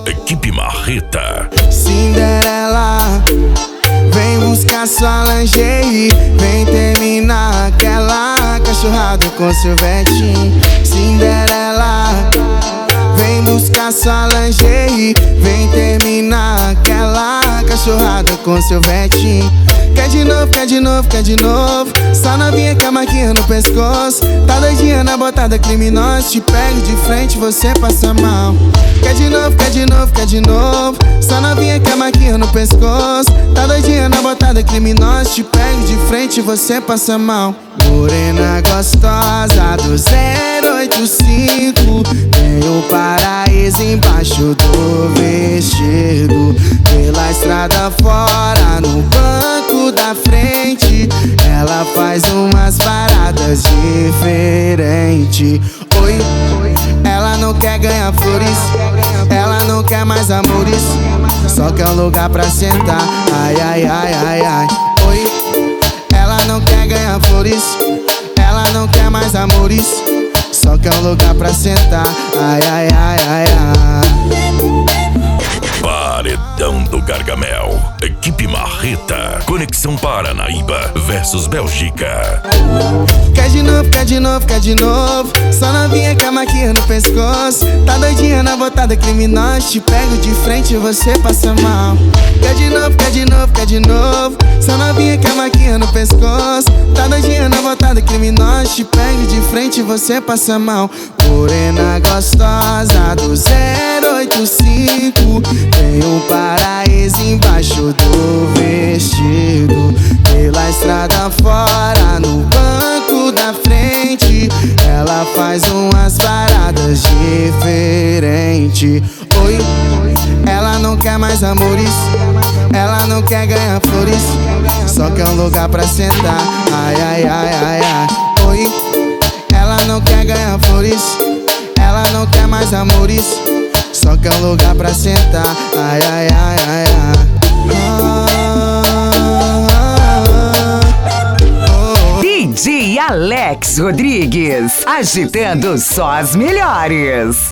Equipe Marreta. Cinderela, vem buscar sua lingerie, vem terminar aquela cachorrada com seu vetinho. Cinderela, vem buscar sua lingerie, vem terminar aquela cachorrada com seu vetinho. Quer de novo, quer de novo, quer de novo. Só novinha com a marquinha no pescoço. Tá doidinha na botada criminosa. Te pego de frente, você passa mal. Quer de novo, quer de novo, quer de novo. Só novinha com a marquinha no pescoço. Tá doidinha na botada criminosa. Te pego de frente, você passa mal. Morena gostosa do 085. Tem o paraíso embaixo do vestido. Pela estrada fora, no banco da frente, ela faz umas paradas diferentes. Oi, ela não quer ganhar flores, ela não quer mais amores, só quer um lugar pra sentar. Ai, ai, ai, ai, ai. Oi, ela não quer ganhar flores, ela não quer mais amores, só quer um lugar pra sentar. Ai, ai, ai, ai, ai. Paredão do Gargamel. Equipe Marreta. Conexão Paranaíba versus Bélgica. Quer de novo, quer de novo, quer de novo. Só novinha com a marquinha no pescoço. Tá doidinha na botada criminosa. Te pego de frente e você passa mal. Quer de novo, quer de novo, quer de novo. Só novinha com a marquinha no pescoço. Tá doidinha na botada criminosa. Te pego de frente e você passa mal. Morena gostosa do 085. Tem um paraíso embaixo do vestido. Pela estrada fora, no banco da frente, ela faz umas paradas diferentes. Oi, ela não quer mais amores, ela não quer ganhar flores, só quer um lugar pra sentar. Ai, ai, ai, ai, ai. Oi, ela não quer ganhar flores, ela não quer mais amores, só quer um lugar pra sentar. Ai, ai, ai, ai, ai. DJ Alex Rodrigues, agitando só as melhores.